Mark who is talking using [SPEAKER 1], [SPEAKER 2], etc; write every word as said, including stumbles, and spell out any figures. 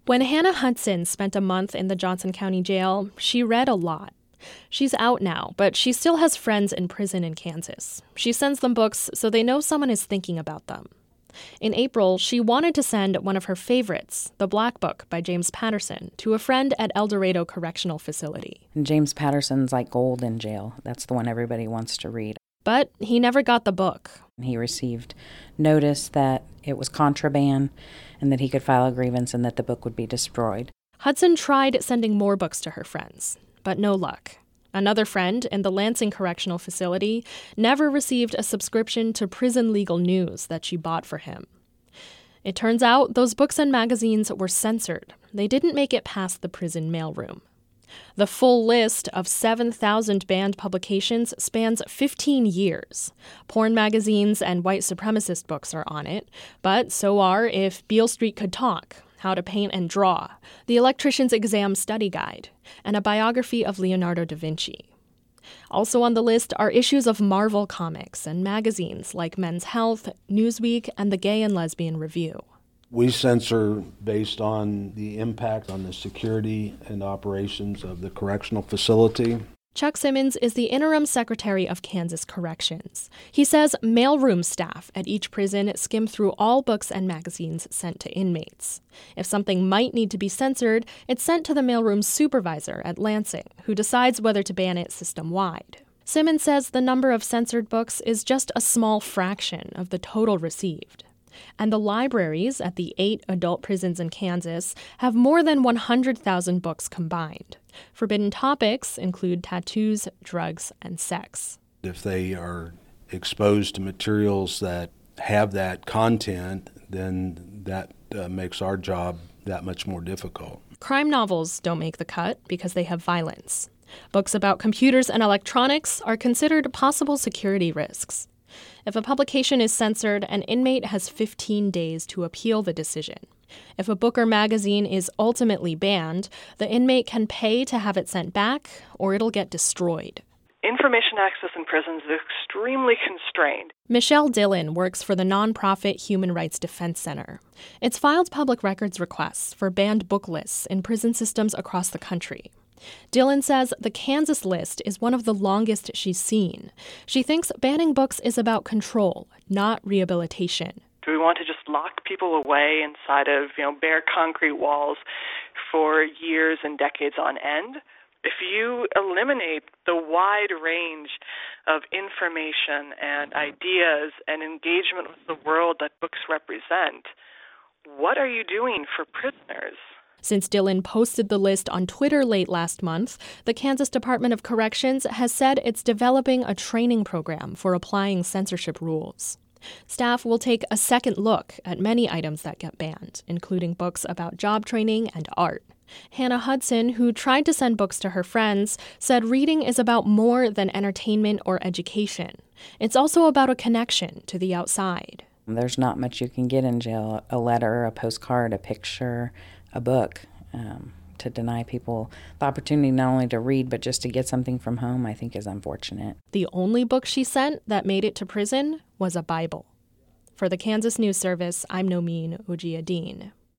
[SPEAKER 1] When Hannah Hudson spent a month in the Johnson County Jail, she read a lot. She's out now, but she still has friends in prison in Kansas. She sends them books so they know someone is thinking about them. In April, she wanted to send one of her favorites, The Black Book by James Patterson, to a friend at El Dorado Correctional Facility.
[SPEAKER 2] James Patterson's like gold in jail. That's the one everybody wants to read.
[SPEAKER 1] But he never got the book.
[SPEAKER 2] He received notice that it was contraband and that he could file a grievance and that the book would be destroyed.
[SPEAKER 1] Hudson tried sending more books to her friends, but no luck. Another friend in the Lansing Correctional Facility never received a subscription to Prison Legal News that she bought for him. It turns out those books and magazines were censored. They didn't make it past the prison mailroom. The full list of seven thousand banned publications spans fifteen years. Porn magazines and white supremacist books are on it, but so are If Beale Street Could Talk, How to Paint and Draw, The Electrician's Exam Study Guide, and a biography of Leonardo da Vinci. Also on the list are issues of Marvel Comics and magazines like Men's Health, Newsweek, and the Gay and Lesbian Review.
[SPEAKER 3] We censor based on the impact on the security and operations of the correctional facility.
[SPEAKER 1] Chuck Simmons is the interim secretary of Kansas Corrections. He says mailroom staff at each prison skim through all books and magazines sent to inmates. If something might need to be censored, it's sent to the mailroom supervisor at Lansing, who decides whether to ban it system-wide. Simmons says the number of censored books is just a small fraction of the total received. And the libraries at the eight adult prisons in Kansas have more than one hundred thousand books combined. Forbidden topics include tattoos, drugs, and sex.
[SPEAKER 3] If they are exposed to materials that have that content, then that uh, makes our job that much more difficult.
[SPEAKER 1] Crime novels don't make the cut because they have violence. Books about computers and electronics are considered possible security risks. If a publication is censored, an inmate has fifteen days to appeal the decision. If a book or magazine is ultimately banned, the inmate can pay to have it sent back, or it'll get destroyed.
[SPEAKER 4] Information access in prisons is extremely constrained.
[SPEAKER 1] Michelle Dillon works for the nonprofit Human Rights Defense Center. It's filed public records requests for banned book lists in prison systems across the country. Dillon says the Kansas list is one of the longest she's seen. She thinks banning books is about control, not rehabilitation.
[SPEAKER 4] Do we want to just lock people away inside of, you know, bare concrete walls for years and decades on end? If you eliminate the wide range of information and ideas and engagement with the world that books represent, what are you doing for prisoners?
[SPEAKER 1] Since Dillon posted the list on Twitter late last month, the Kansas Department of Corrections has said it's developing a training program for applying censorship rules. Staff will take a second look at many items that get banned, including books about job training and art. Hannah Hudson, who tried to send books to her friends, said reading is about more than entertainment or education. It's also about a connection to the outside.
[SPEAKER 2] There's not much you can get in jail, a letter, a postcard, a picture, a book. Um, to deny people the opportunity not only to read, but just to get something from home, I think is unfortunate.
[SPEAKER 1] The only book she sent that made it to prison was a Bible. For the Kansas News Service, I'm Nomin Ujiyediin.